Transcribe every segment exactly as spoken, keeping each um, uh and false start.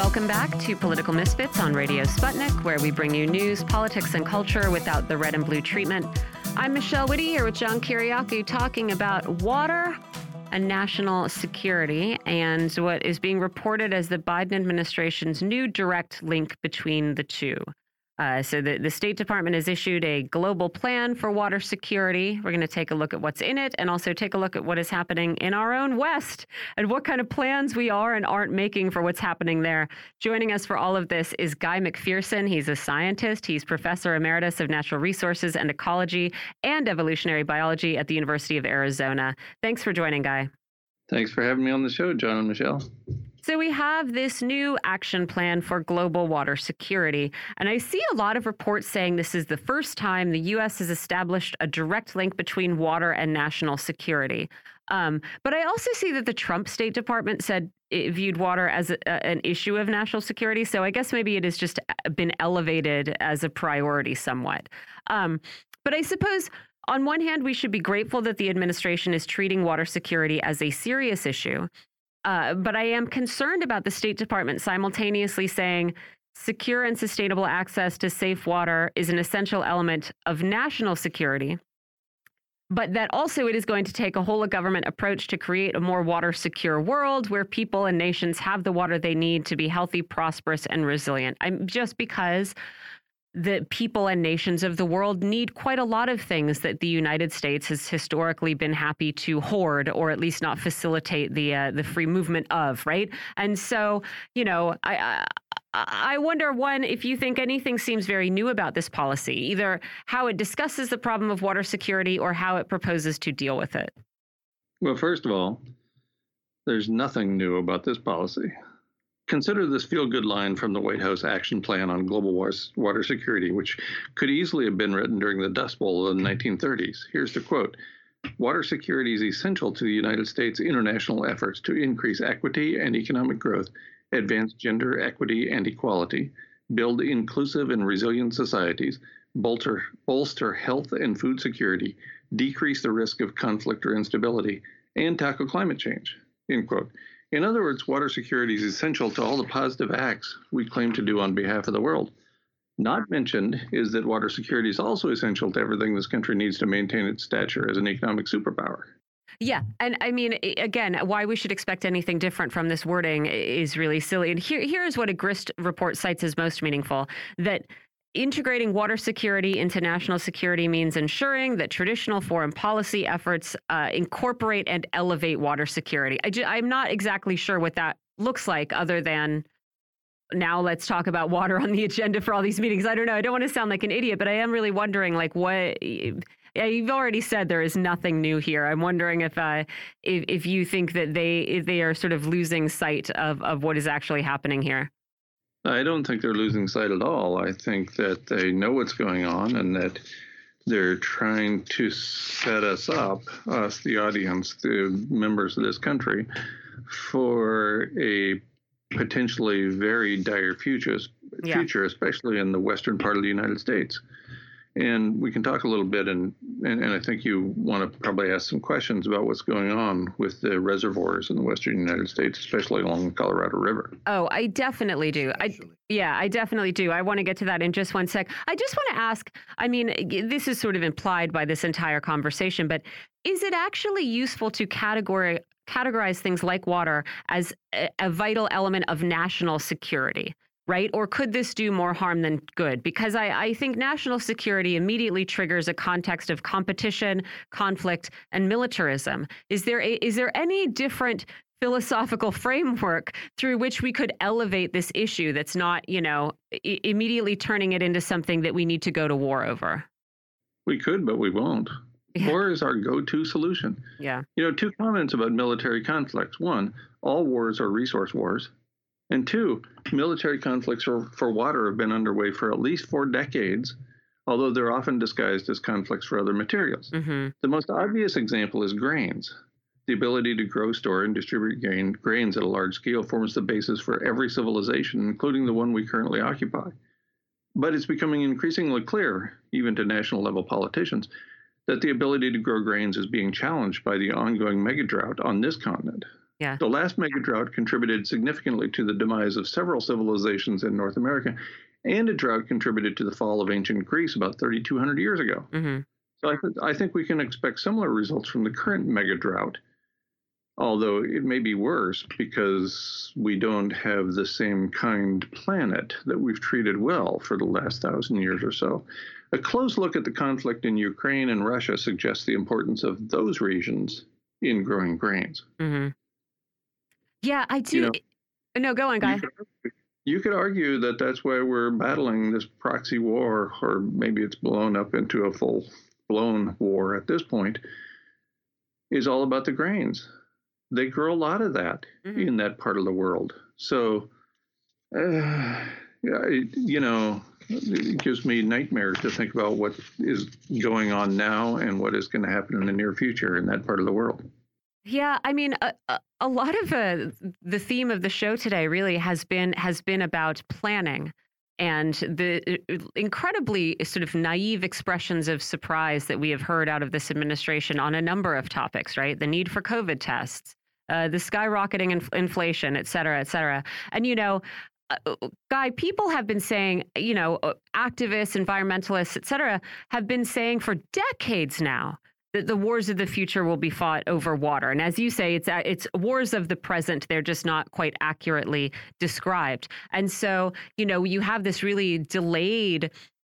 Welcome back to Political Misfits on Radio Sputnik, where we bring you news, politics, and culture without the red and blue treatment. I'm Michelle Witte here with John Kiriakou talking about water and national security and what is being reported as the Biden administration's new direct link between the two. Uh, so the, the State Department has issued a global plan for water security. We're going to take a look at what's in it and also take a look at what is happening in our own West and what kind of plans we are and aren't making for what's happening there. Joining us for all of this is Guy McPherson. He's a scientist. He's professor emeritus of natural resources and ecology and evolutionary biology at the University of Arizona. Thanks for joining, Guy. Thanks for having me on the show, John and Michelle. So we have this new action plan for global water security, and I see a lot of reports saying this is the first time the U S has established a direct link between water and national security. Um, but I also see that the Trump State Department said it viewed water as a, an issue of national security. So I guess maybe it has just been elevated as a priority somewhat. Um, but I suppose on one hand, we should be grateful that the administration is treating water security as a serious issue. Uh, but I am concerned about the State Department simultaneously saying secure and sustainable access to safe water is an essential element of national security, but that also it is going to take a whole of government approach to create a more water secure world where people and nations have the water they need to be healthy, prosperous, and resilient. I'm just because the people and nations of the world need quite a lot of things that the United States has historically been happy to hoard or at least not facilitate the uh, the free movement of, right? And so, you know, I, I I wonder, one, if you think anything seems very new about this policy, either how it discusses the problem of water security or how it proposes to deal with it. Well, first of all, there's nothing new about this policy. Consider this feel-good line from the White House Action Plan on Global Water Security, which could easily have been written during the Dust Bowl of the nineteen thirties. Here's the quote. Water security is essential to the United States' international efforts to increase equity and economic growth, advance gender equity and equality, build inclusive and resilient societies, bolster, bolster health and food security, decrease the risk of conflict or instability, and tackle climate change, end quote. In other words, water security is essential to all the positive acts we claim to do on behalf of the world. Not mentioned is that water security is also essential to everything this country needs to maintain its stature as an economic superpower. Yeah. And I mean, again, why we should expect anything different from this wording is really silly. And here, here's what a GRIST report cites as most meaningful, that integrating water security into national security means ensuring that traditional foreign policy efforts uh, incorporate and elevate water security. I ju- I'm not exactly sure what that looks like other than now let's talk about water on the agenda for all these meetings. I don't know. I don't want to sound like an idiot, but I am really wondering, like, what... Yeah, you've already said there is nothing new here. I'm wondering if uh, if, if you think that they if they are sort of losing sight of, of what is actually happening here. I don't think they're losing sight at all. I think that they know what's going on and that they're trying to set us up, us, the audience, the members of this country, for a potentially very dire future, yeah. future, especially in the western part of the United States. And we can talk a little bit, and, and, and I think you want to probably ask some questions about what's going on with the reservoirs in the western United States, especially along the Colorado River. Oh, I definitely do. I, yeah, I definitely do. I want to get to that in just one sec. I just want to ask, I mean, this is sort of implied by this entire conversation, but is it actually useful to categori- categorize things like water as a, a vital element of national security? Right? Or could this do more harm than good? Because I, I think national security immediately triggers a context of competition, conflict, and militarism. Is there a, is there any different philosophical framework through which we could elevate this issue that's not, you know, I- immediately turning it into something that we need to go to war over? We could, but we won't. Yeah. War is our go-to solution. Yeah. You know, two comments about military conflicts. One, all wars are resource wars. And two, military conflicts for, for water have been underway for at least four decades, although they're often disguised as conflicts for other materials. Mm-hmm. The most obvious example is grains. The ability to grow, store, and distribute grain, grains at a large scale forms the basis for every civilization, including the one we currently occupy. But it's becoming increasingly clear, even to national-level politicians, that the ability to grow grains is being challenged by the ongoing mega drought on this continent. Yeah. The last mega drought contributed significantly to the demise of several civilizations in North America, and a drought contributed to the fall of ancient Greece about thirty-two hundred years ago. Hmm. So I, th- I think we can expect similar results from the current mega drought, although it may be worse because we don't have the same kind planet that we've treated well for the last thousand years or so. A close look at the conflict in Ukraine and Russia suggests the importance of those regions in growing grains. Hmm. Yeah, I do. You know, No, go on, you Guy. could, you could argue that that's why we're battling this proxy war, or maybe it's blown up into a full-blown war at this point, is all about the grains. They grow a lot of that Hmm. in that part of the world. So, uh, yeah, it, you know, it gives me nightmares to think about what is going on now and what is going to happen in the near future in that part of the world. Yeah, I mean, a, a, a lot of uh, the theme of the show today really has been has been about planning and the uh, incredibly sort of naive expressions of surprise that we have heard out of this administration on a number of topics, right? The need for COVID tests, uh, the skyrocketing inf- inflation, et cetera, et cetera. And, you know, uh, Guy, people have been saying, you know, uh, activists, environmentalists, et cetera, have been saying for decades now that the wars of the future will be fought over water. And as you say, it's it's wars of the present. They're just not quite accurately described. And so, you know, you have this really delayed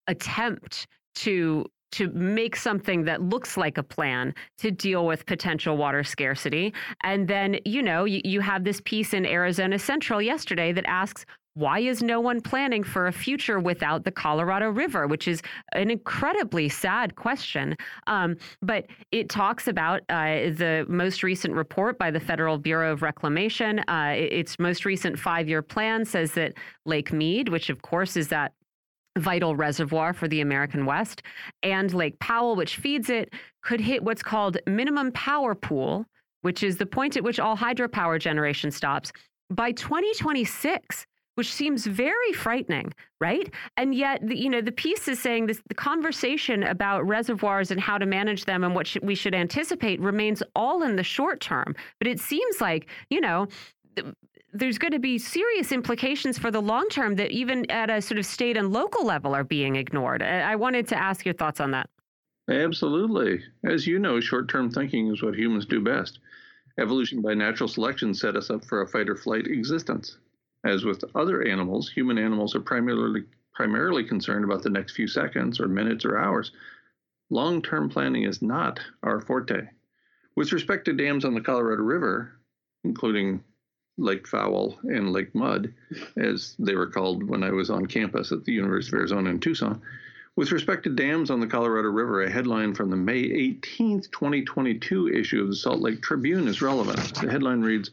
attempt to to make something that looks like a plan to deal with potential water scarcity. And then, you know, you, you have this piece in Arizona Central yesterday that asks, why is no one planning for a future without the Colorado River, which is an incredibly sad question. Um, but it talks about uh, the most recent report by the Federal Bureau of Reclamation. Uh, its most recent five-year plan says that Lake Mead, which of course is that vital reservoir for the American West, and Lake Powell, which feeds it, could hit what's called minimum power pool, which is the point at which all hydropower generation stops, by twenty twenty-six. Which seems very frightening, right? And yet, the, you know, the piece is saying this: the conversation about reservoirs and how to manage them and what sh- we should anticipate remains all in the short term. But it seems like, you know, th- there's going to be serious implications for the long term that even at a sort of state and local level are being ignored. I, I wanted to ask your thoughts on that. Absolutely. As you know, short-term thinking is what humans do best. Evolution by natural selection set us up for a fight or flight existence. As with other animals, human animals are primarily primarily concerned about the next few seconds or minutes or hours. Long-term planning is not our forte. With respect to dams on the Colorado River, including Lake Fowl and Lake Mud, as they were called when I was on campus at the University of Arizona in Tucson, with respect to dams on the Colorado River, a headline from the May eighteenth, twenty twenty-two issue of the Salt Lake Tribune is relevant. The headline reads,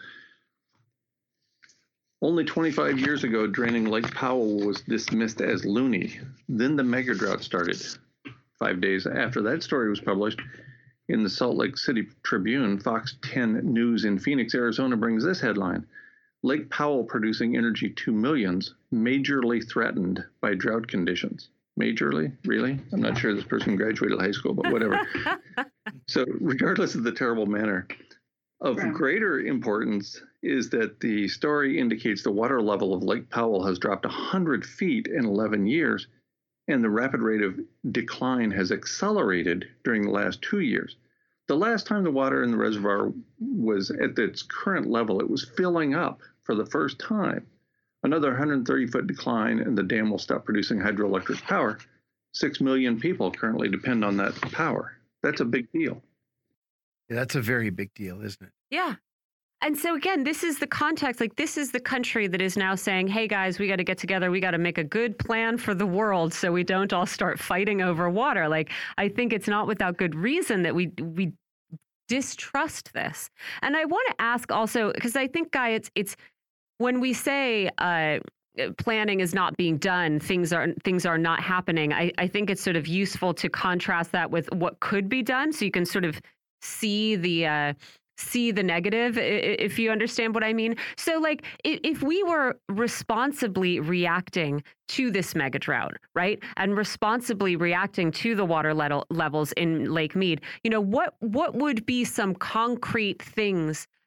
"Only twenty-five years ago, draining Lake Powell was dismissed as loony. Then the mega drought started." Five days after that story was published in the Salt Lake City Tribune, Fox ten News in Phoenix, Arizona brings this headline: "Lake Powell producing energy to millions, majorly threatened by drought conditions." Majorly? Really? I'm not sure this person graduated high school, but whatever. So regardless of the terrible manner, of greater importance is that the story indicates the water level of Lake Powell has dropped one hundred feet in eleven years, and the rapid rate of decline has accelerated during the last two years. The last time the water in the reservoir was at its current level, it was filling up for the first time. Another one hundred thirty foot decline, and the dam will stop producing hydroelectric power. Six million people currently depend on that power. That's a big deal. Yeah, that's a very big deal, isn't it? Yeah. And so again, this is the context, like this is the country that is now saying, hey guys, we got to get together. We got to make a good plan for the world so we don't all start fighting over water. Like, I think it's not without good reason that we we distrust this. And I want to ask also, because I think, Guy, it's it's when we say uh, planning is not being done, things are things are not happening. I, I think it's sort of useful to contrast that with what could be done, so you can sort of see the uh, see the negative, if you understand what I mean. So, like, if we were responsibly reacting to this mega drought, right, and responsibly reacting to the water level levels in Lake Mead, you know, what what would be some concrete things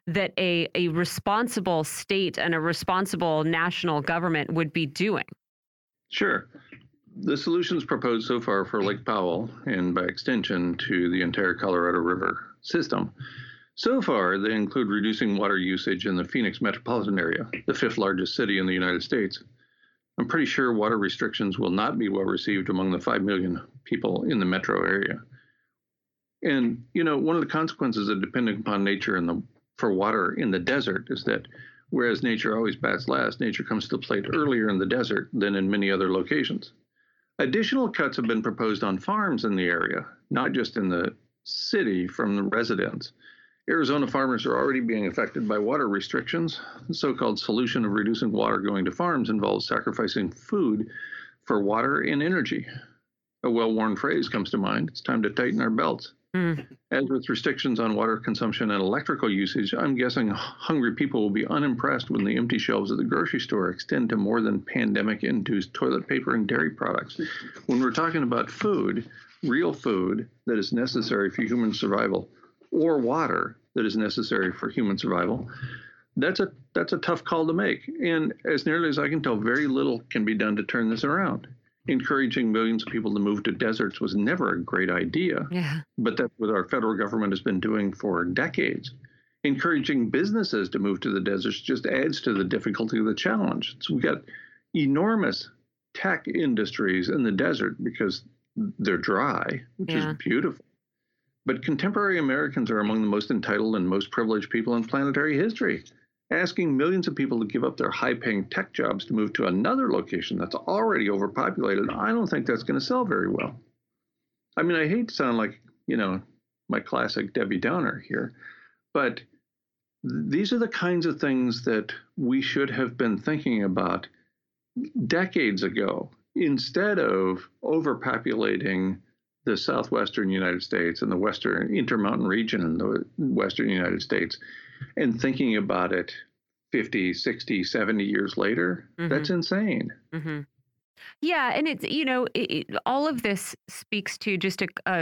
that a, a responsible state and a responsible national government would be doing? Sure. The solutions proposed so far for Lake Powell, and by extension to the entire Colorado River system, so far they include reducing water usage in the Phoenix metropolitan area, the fifth largest city in the United States. I'm pretty sure water restrictions will not be well received among the five million people in the metro area. And, you know, one of the consequences of depending upon nature in the, for water in the desert is that whereas nature always bats last, nature comes to the plate earlier in the desert than in many other locations. Additional cuts have been proposed on farms in the area, not just in the city from the residents. Arizona farmers are already being affected by water restrictions. The so-called solution of reducing water going to farms involves sacrificing food for water and energy. A well-worn phrase comes to mind: it's time to tighten our belts. Mm. As with restrictions on water consumption and electrical usage, I'm guessing hungry people will be unimpressed when the empty shelves at the grocery store extend to more than pandemic-induced toilet paper and dairy products. When we're talking about food, real food that is necessary for human survival, or water that is necessary for human survival, that's a that's a tough call to make. And as nearly as I can tell, very little can be done to turn this around. Encouraging millions of people to move to deserts was never a great idea, yeah. but that's what our federal government has been doing for decades. Encouraging businesses to move to the deserts just adds to the difficulty of the challenge. So we've got enormous tech industries in the desert because they're dry, which yeah. is beautiful. But contemporary Americans are among the most entitled and most privileged people in planetary history. Asking millions of people to give up their high-paying tech jobs to move to another location that's already overpopulated, I don't think that's going to sell very well. I mean, I hate to sound like, you know, my classic Debbie Downer here, but these are the kinds of things that we should have been thinking about decades ago, instead of overpopulating the southwestern United States and the western Intermountain region in the western United States, and thinking about it fifty, sixty, seventy years later. Mm-hmm. That's insane. Mm-hmm. Yeah. And it's, you know, it, it, all of this speaks to just a, a,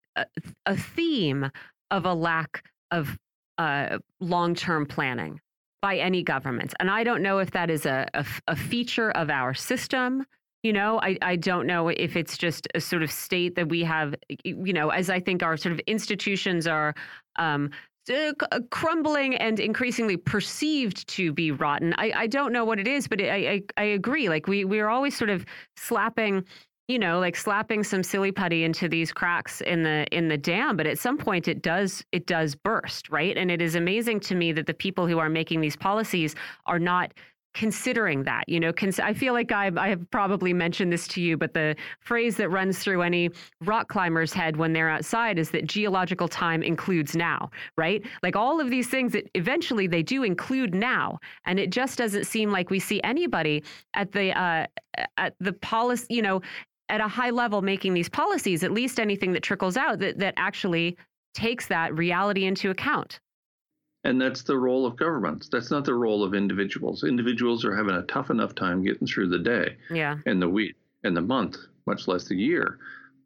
a theme of a lack of uh, long-term planning by any government. And I don't know if that is a, a, a feature of our system. You know, I, I don't know if it's just a sort of state that we have, you know, as I think our sort of institutions are um, crumbling and increasingly perceived to be rotten. I, I don't know what it is, but I, I, I agree. Like we, we're always sort of slapping, you know, like slapping some silly putty into these cracks in the in the dam. But at some point it does it does burst. Right. And it is amazing to me that the people who are making these policies are not considering that, you know, cons- I feel like I've, I have probably mentioned this to you, but the phrase that runs through any rock climber's head when they're outside is that geological time includes now, right? Like all of these things that eventually they do include now. And it just doesn't seem like we see anybody at the, uh, at the policy, you know, at a high level making these policies, at least anything that trickles out that, that actually takes that reality into account. And that's the role of governments. That's not the role of individuals. Individuals are having a tough enough time getting through the day yeah. and the week and the month, much less the year.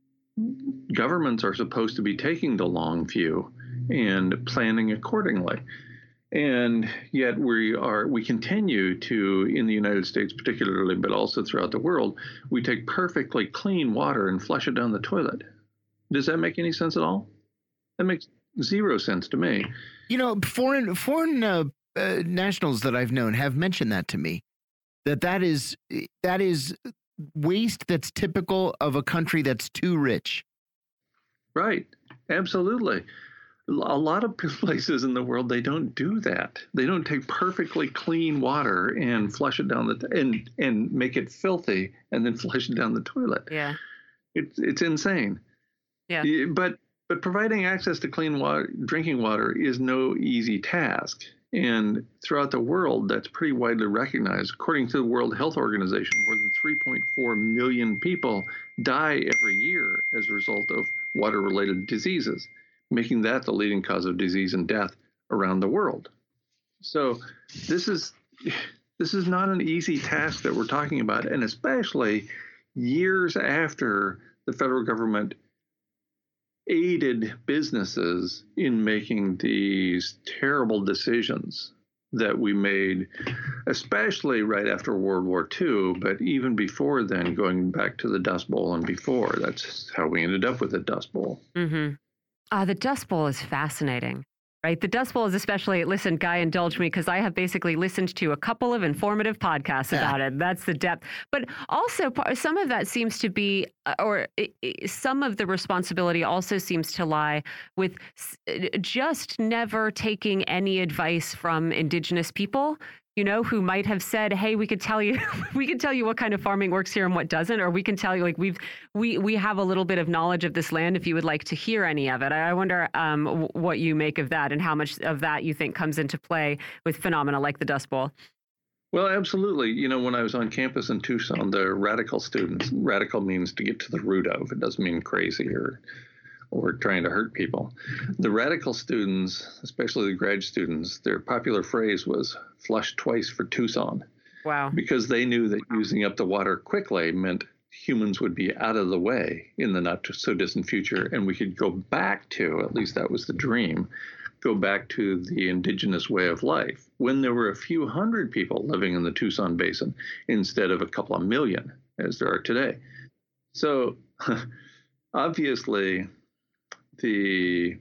Governments are supposed to be taking the long view and planning accordingly. And yet we are, we continue to, in the United States particularly, but also throughout the world, we take perfectly clean water and flush it down the toilet. Does that make any sense at all? That makes zero sense to me. You know, foreign foreign uh, uh, nationals that I've known have mentioned that to me, that that is that is waste that's typical of a country that's too rich. Right. Absolutely. A lot of places in the world, they don't do that. They don't take perfectly clean water and flush it down the t- and and make it filthy and then flush it down the toilet. Yeah. It's it's insane. Yeah. But But providing access to clean water, drinking water is no easy task. And throughout the world, that's pretty widely recognized. According to the World Health Organization, more than three point four million people die every year as a result of water-related diseases, making that the leading cause of disease and death around the world. So this is this is not an easy task that we're talking about, and especially years after the federal government aided businesses in making these terrible decisions that we made, especially right after World War Two, but even before then, going back to the Dust Bowl and before. That's how we ended up with the Dust Bowl. Mm-hmm. Uh, the Dust Bowl is fascinating, right? The Dust Bowl is especially, listen, Guy, indulge me, because I have basically listened to a couple of informative podcasts Yeah. about it. That's the depth. But also, par- some of that seems to be, uh, or i- i- some of the responsibility also seems to lie with s- uh, just never taking any advice from indigenous people, you know, who might have said, hey, we could tell you, we could tell you what kind of farming works here and what doesn't, or we can tell you, like, we've, we, we have a little bit of knowledge of this land if you would like to hear any of it. I wonder um, w- what you make of that and how much of that you think comes into play with phenomena like the Dust Bowl. Well, absolutely. You know, when I was on campus in Tucson, the radical students, radical means to get to the root of, it doesn't mean crazy or or trying to hurt people. The radical students, especially the grad students, their popular phrase was flush twice for Tucson. Wow. Because they knew that using up the water quickly meant humans would be out of the way in the not so distant future, and we could go back to, at least that was the dream, go back to the indigenous way of life when there were a few hundred people living in the Tucson Basin instead of a couple of million as there are today. So obviously, the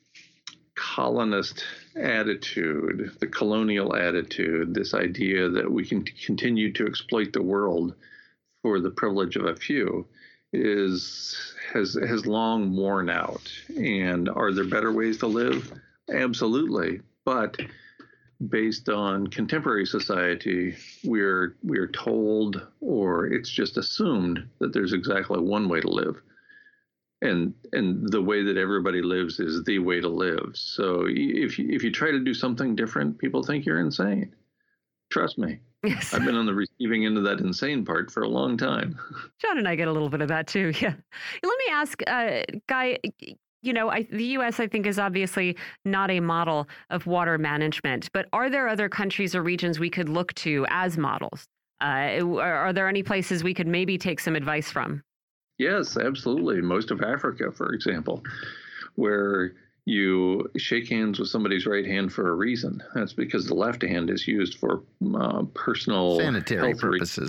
colonist attitude, the colonial attitude, this idea that we can continue to exploit the world for the privilege of a few is has has long worn out. And are there better ways to live? Absolutely. But based on contemporary society, we're we're told, or it's just assumed, that there's exactly one way to live. And and the way that everybody lives is the way to live. So if you, if you try to do something different, people think you're insane. Trust me. Yes. I've been on the receiving end of that insane part for a long time. John and I get a little bit of that too. Yeah. Let me ask, uh, Guy, you know, I, the U S, I think, is obviously not a model of water management, but are there other countries or regions we could look to as models? Uh, are, are there any places we could maybe take some advice from? Yes, absolutely. Most of Africa, for example, where you shake hands with somebody's right hand for a reason. That's because the left hand is used for uh, personal sanitary health purposes.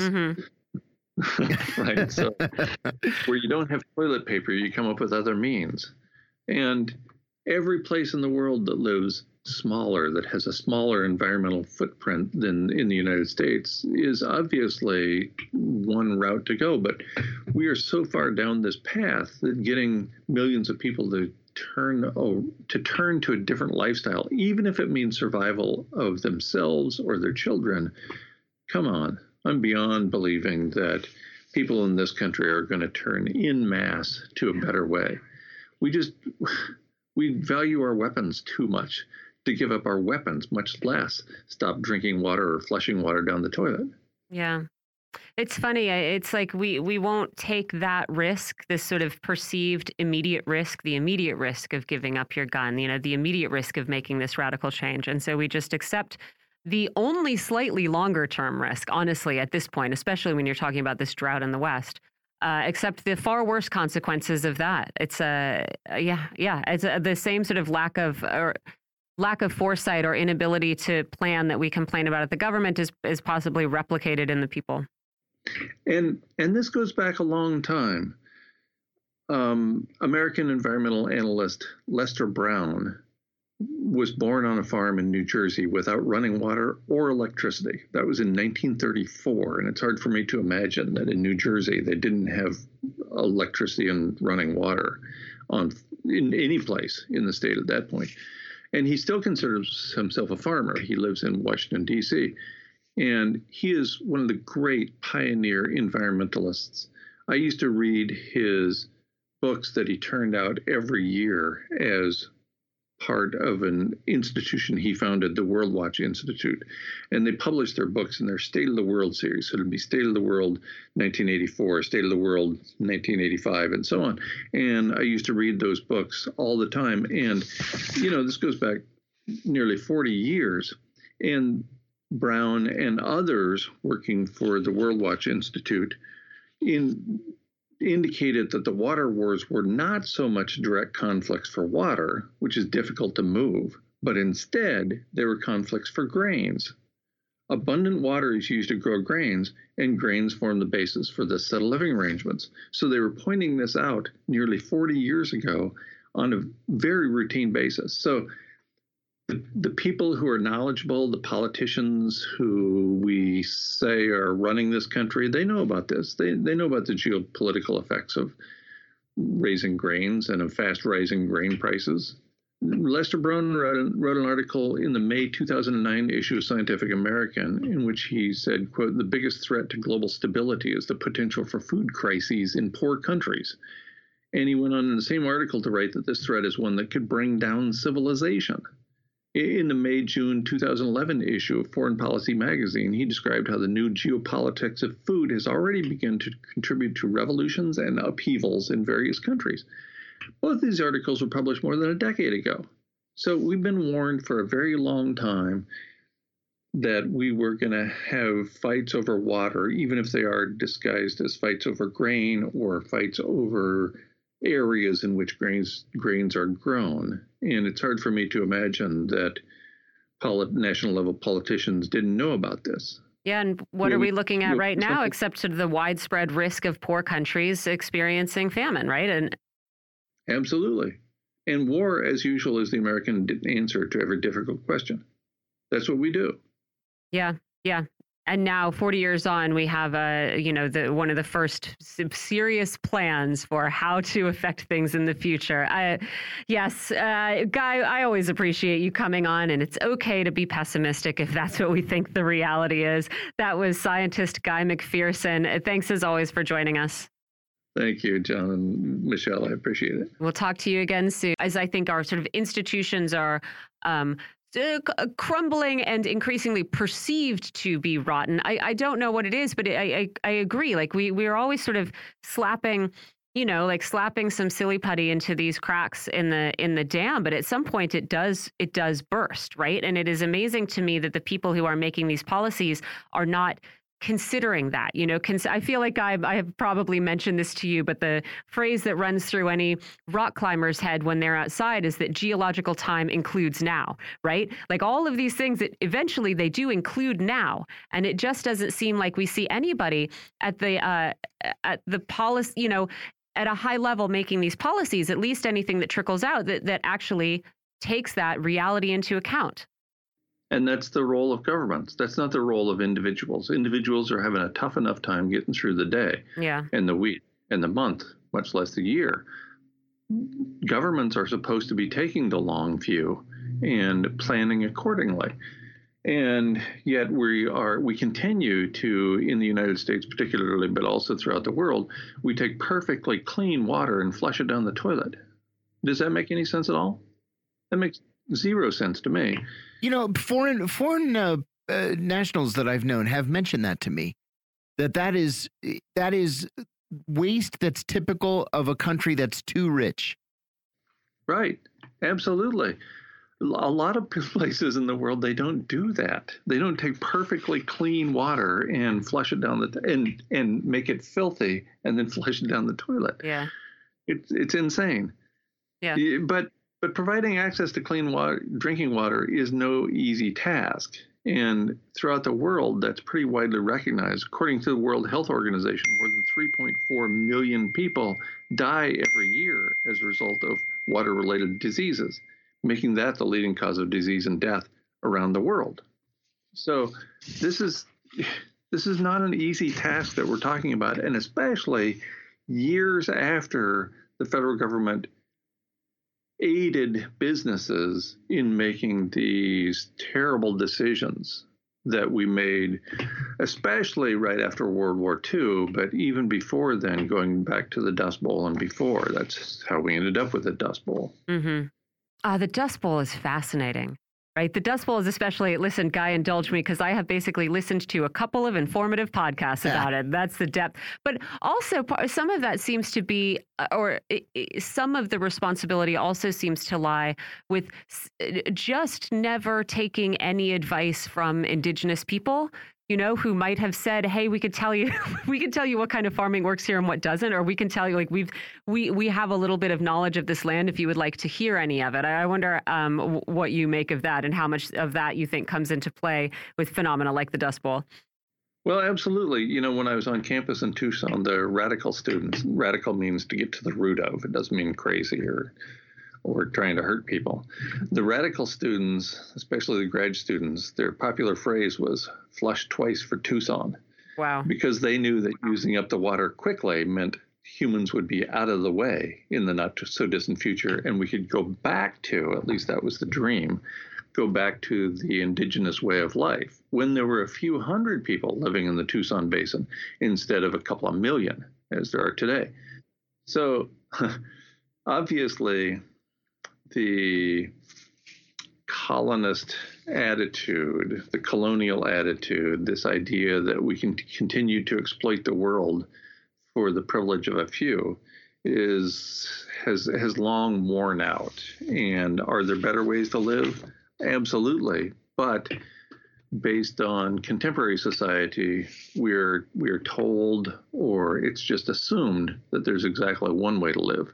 Mm-hmm. Right. So where you don't have toilet paper, you come up with other means. And every place in the world that lives smaller, that has a smaller environmental footprint than in the United States, is obviously one route to go. But we are so far down this path that getting millions of people to turn oh, to turn to a different lifestyle, even if it means survival of themselves or their children, come on. I'm beyond believing that people in this country are going to turn en masse to a better way. We just, we value our weapons too much to give up our weapons, much less stop drinking water or flushing water down the toilet. Yeah. It's funny. It's like we, we won't take that risk, this sort of perceived immediate risk, the immediate risk of giving up your gun, you know, the immediate risk of making this radical change. And so we just accept the only slightly longer term risk, honestly, at this point, especially when you're talking about this drought in the West. Uh, except the far worse consequences of that. It's a uh, yeah, yeah. It's a, the same sort of lack of or lack of foresight or inability to plan that we complain about at the government is is possibly replicated in the people. And and this goes back a long time. Um, American environmental analyst Lester Brown was born on a farm in New Jersey without running water or electricity. That was in nineteen thirty-four, and it's hard for me to imagine that in New Jersey they didn't have electricity and running water on in any place in the state at that point. And he still considers himself a farmer. He lives in Washington, D C, and he is one of the great pioneer environmentalists. I used to read his books that he turned out every year as part of an institution he founded, the World Watch Institute. And they published their books in their State of the World series. So it'd be State of the World nineteen eighty-four, State of the World nineteen eighty-five, and so on. And I used to read those books all the time. And, you know, this goes back nearly forty years. And Brown and others working for the World Watch Institute in indicated that the water wars were not so much direct conflicts for water, which is difficult to move, but instead they were conflicts for grains. Abundant water is used to grow grains, and grains form the basis for the set of living arrangements. So they were pointing this out nearly forty years ago on a very routine basis. So the, the people who are knowledgeable, the politicians who we say are running this country, they know about this. They, they know about the geopolitical effects of raising grains and of fast rising grain prices. Lester Brown wrote, wrote an article in the May two thousand nine issue of Scientific American in which he said, quote, "The biggest threat to global stability is the potential for food crises in poor countries." And he went on in the same article to write that this threat is one that could bring down civilization. In the May-June two thousand eleven issue of Foreign Policy magazine, he described how the new geopolitics of food has already begun to contribute to revolutions and upheavals in various countries. Both of these articles were published more than a decade ago. So we've been warned for a very long time that we were going to have fights over water, even if they are disguised as fights over grain or fights over areas in which grains grains are grown. And it's hard for me to imagine that polit- national level politicians didn't know about this. Yeah, and what Yeah, are we we- looking at we- right now except to the widespread risk of poor countries experiencing famine, right? And Absolutely. And war, as usual, is the American answer to every difficult question. That's what we do. yeah, yeah. And now, forty years on, we have a, you know, the one of the first serious plans for how to affect things in the future. I, yes, uh, Guy, I always appreciate you coming on, and it's okay to be pessimistic if that's what we think the reality is. That was scientist Guy McPherson. Thanks as always for joining us. Thank you, John and Michelle. I appreciate it. We'll talk to you again soon. As I think our sort of institutions are um, uh, crumbling and increasingly perceived to be rotten. I, I don't know what it is, but I, I, I agree. Like we, we're always sort of slapping, you know, like slapping some silly putty into these cracks in the in the dam. But at some point it does it does burst, right? And it is amazing to me that the people who are making these policies are not considering that, you know, cons- I feel like I've, I have probably mentioned this to you, but the phrase that runs through any rock climber's head when they're outside is that geological time includes now, right? Like all of these things that eventually they do include now. And it just doesn't seem like we see anybody at the, uh, at the policy, you know, at a high level making these policies, at least anything that trickles out that, that actually takes that reality into account. And that's the role of governments. That's not the role of individuals. Individuals are having a tough enough time getting through the day Yeah. and the week and the month, much less the year. Governments are supposed to be taking the long view and planning accordingly. And yet we are we continue to, in the United States particularly, but also throughout the world, we take perfectly clean water and flush it down the toilet. Does that make any sense at all? That makes zero sense to me. You know, foreign foreign uh, uh, nationals that I've known have mentioned that to me, that that is that is waste that's typical of a country that's too rich. Right. Absolutely. A lot of places in the world, they don't do that. They don't take perfectly clean water and flush it down the t- and and make it filthy and then flush it down the toilet. Yeah. It's it's insane. Yeah. But but providing access to clean water, drinking water, is no easy task. And throughout the world, that's pretty widely recognized. According to the World Health Organization, more than three point four million people die every year as a result of water-related diseases, making that the leading cause of disease and death around the world. So this is this is not an easy task that we're talking about, and especially years after the federal government aided businesses in making these terrible decisions that we made, especially right after World War Two, but even before then, going back to the Dust Bowl and before. That's how we ended up with the Dust Bowl. Mm-hmm. Uh, the Dust Bowl is fascinating, right? The Dust Bowl is especially, listen, Guy, indulge me because I have basically listened to a couple of informative podcasts Yeah. about it. That's the depth. But also, par- some of that seems to be, uh, or i- i- some of the responsibility also seems to lie with s- just never taking any advice from Indigenous people. you know, who might have said, hey, we could tell you, we can tell you what kind of farming works here and what doesn't, or we can tell you, like, we've, we, we have a little bit of knowledge of this land if you would like to hear any of it. I wonder um, what you make of that and how much of that you think comes into play with phenomena like the Dust Bowl. Well, absolutely. You know, when I was on campus in Tucson, the radical students, radical means to get to the root of, it doesn't mean crazy or or trying to hurt people. The radical students, especially the grad students, their popular phrase was flush twice for Tucson. Wow. Because they knew that using up the water quickly meant humans would be out of the way in the not so distant future, and we could go back to, at least that was the dream, go back to the indigenous way of life when there were a few hundred people living in the Tucson Basin instead of a couple of million as there are today. So obviously, the colonist attitude, the colonial attitude, this idea that we can continue to exploit the world for the privilege of a few is has has long worn out. And are there better ways to live? Absolutely. But based on contemporary society, we're we're told, or it's just assumed, that there's exactly one way to live.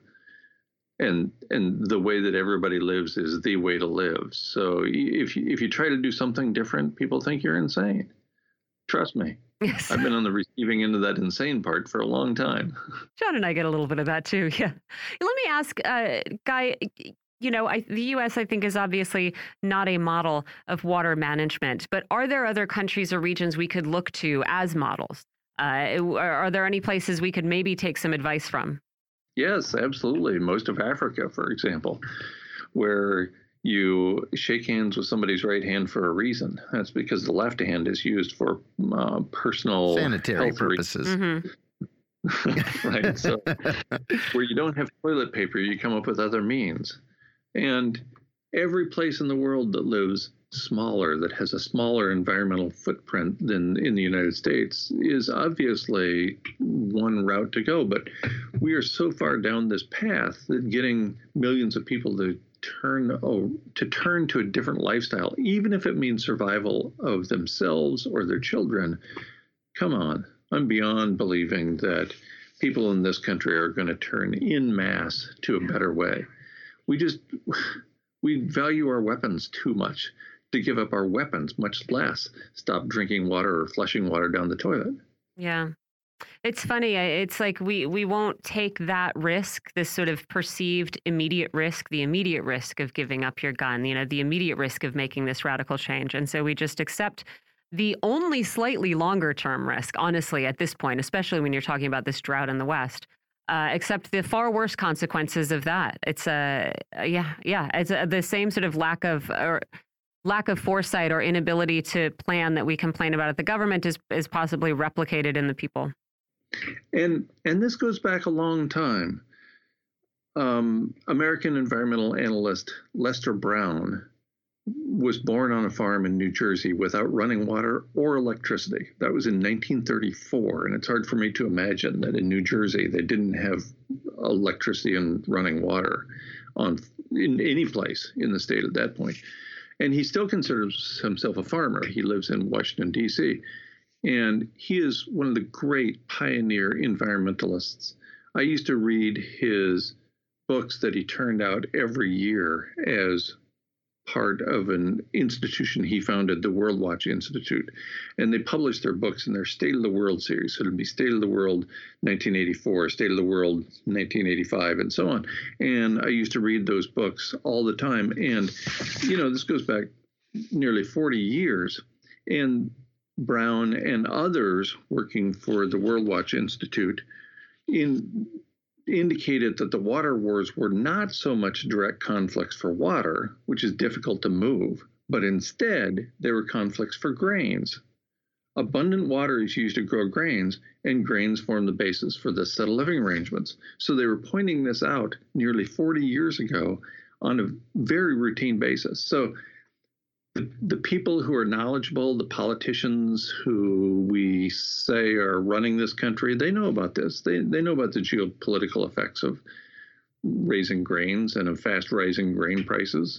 And and the way that everybody lives is the way to live. So if you, if you try to do something different, people think you're insane. Trust me. Yes. I've been on the receiving end of that insane part for a long time. John and I get a little bit of that too. Yeah. Let me ask, uh, Guy, you know, I, the U S, I think, is obviously not a model of water management, but are there other countries or regions we could look to as models? Uh, are, are there any places we could maybe take some advice from? Yes, absolutely. Most of Africa, for example, where you shake hands with somebody's right hand for a reason. That's because the left hand is used for uh, personal sanitary purposes. Mm-hmm. Right. So where you don't have toilet paper, you come up with other means. And every place in the world that lives smaller, that has a smaller environmental footprint than in the United States, is obviously one route to go. But we are so far down this path that getting millions of people to turn oh, to turn to a different lifestyle, even if it means survival of themselves or their children, come on. I'm beyond believing that people in this country are going to turn en masse to a better way. We just, we value our weapons too much to give up our weapons, much less stop drinking water or flushing water down the toilet. Yeah. It's funny. It's like we, we won't take that risk, this sort of perceived immediate risk, the immediate risk of giving up your gun, you know, the immediate risk of making this radical change. And so we just accept the only slightly longer term risk, honestly, at this point, especially when you're talking about this drought in the West. Uh, except the far worse consequences of that. It's a uh, yeah, yeah. It's a, the same sort of lack of or lack of foresight or inability to plan that we complain about at the government is is possibly replicated in the people. And and this goes back a long time. Um, American environmental analyst Lester Brown was born on a farm in New Jersey without running water or electricity. That was in nineteen thirty-four, and it's hard for me to imagine that in New Jersey they didn't have electricity and running water on in any place in the state at that point. And he still considers himself a farmer. He lives in Washington, D C, and he is one of the great pioneer environmentalists. I used to read his books that he turned out every year as part of an institution he founded, the World Watch Institute. And they published their books in their State of the World series. So it'd be State of the World nineteen eighty-four, State of the World nineteen eighty-five, and so on. And I used to read those books all the time. And, you know, this goes back nearly forty years. And Brown and others working for the World Watch Institute in indicated that the water wars were not so much direct conflicts for water, which is difficult to move, but instead they were conflicts for grains. Abundant water is used to grow grains, and grains form the basis for the set of living arrangements. So they were pointing this out nearly forty years ago on a very routine basis. So the, the people who are knowledgeable, the politicians who we say are running this country, they know about this. They they know about the geopolitical effects of raising grains and of fast rising grain prices.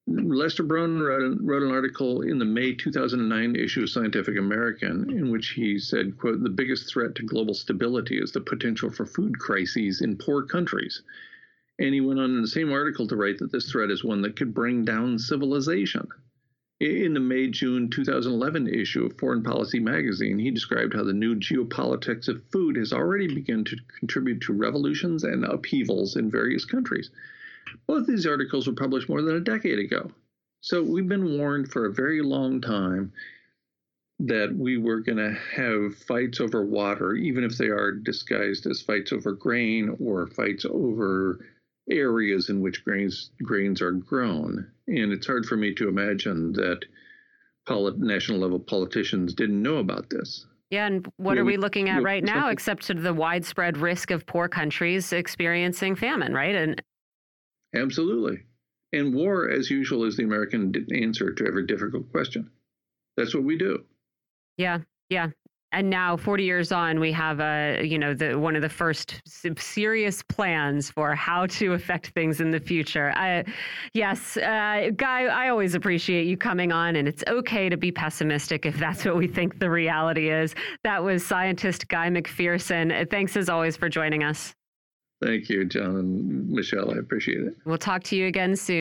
Lester Brown wrote, wrote an article in the May two thousand nine issue of Scientific American in which he said, quote, the biggest threat to global stability is the potential for food crises in poor countries. And he went on in the same article to write that this threat is one that could bring down civilization. In the May June two thousand eleven issue of Foreign Policy magazine, he described how the new geopolitics of food has already begun to contribute to revolutions and upheavals in various countries. Both of these articles were published more than a decade ago. So we've been warned for a very long time that we were going to have fights over water, even if they are disguised as fights over grain or fights over areas in which grains grains are grown. And it's hard for me to imagine that polit- national level politicians didn't know about this. Yeah, and what Yeah, are we we- looking at you know, right now, something- except to the widespread risk of poor countries experiencing famine, right? And Absolutely. And war, as usual, is the American d- answer to every difficult question. That's what we do. yeah, yeah. And now, forty years on, we have a, you know, the one of the first s- serious plans for how to affect things in the future. I, yes, uh, Guy, I always appreciate you coming on, and it's okay to be pessimistic if that's what we think the reality is. That was scientist Guy McPherson. Thanks as always for joining us. Thank you, John and Michelle. I appreciate it. We'll talk to you again soon.